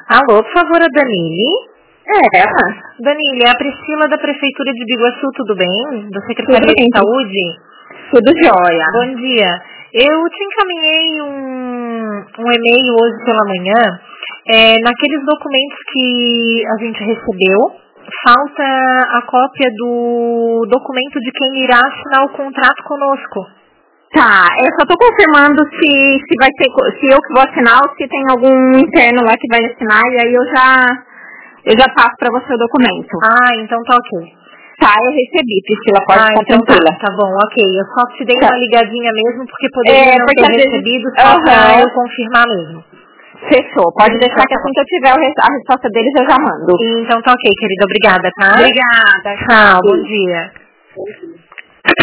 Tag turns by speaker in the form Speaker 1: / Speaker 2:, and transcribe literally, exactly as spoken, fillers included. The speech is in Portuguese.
Speaker 1: Alô, por favor, a Danile?
Speaker 2: É,
Speaker 1: Danile, é a Priscila da Prefeitura de Biguaçu, tudo bem? Da Secretaria de Saúde?
Speaker 2: Tudo jóia.
Speaker 1: Bom dia. Eu te encaminhei um, um e-mail hoje pela manhã. É, naqueles documentos que a gente recebeu, falta a cópia do documento de quem irá assinar o contrato conosco.
Speaker 2: Tá, eu só tô confirmando se, se vai ser, se eu que vou assinar ou se tem algum interno lá que vai assinar, e aí eu já, eu já passo pra você o documento.
Speaker 1: Ah, então tá ok.
Speaker 2: Tá, eu recebi, Priscila, pode
Speaker 1: ah,
Speaker 2: ficar
Speaker 1: então
Speaker 2: tranquila.
Speaker 1: Tá, tá bom, ok. Eu só te dei
Speaker 2: tá.
Speaker 1: uma ligadinha mesmo, porque poderia
Speaker 2: é,
Speaker 1: não
Speaker 2: porque
Speaker 1: ter
Speaker 2: vezes...
Speaker 1: recebido, só
Speaker 2: uhum.
Speaker 1: pra eu confirmar mesmo.
Speaker 2: Fechou, pode
Speaker 1: então,
Speaker 2: deixar que assim que eu tiver a resposta deles eu já mando.
Speaker 1: Então tá ok, querida. Obrigada, tá?
Speaker 2: Obrigada.
Speaker 1: Tchau, bom dia.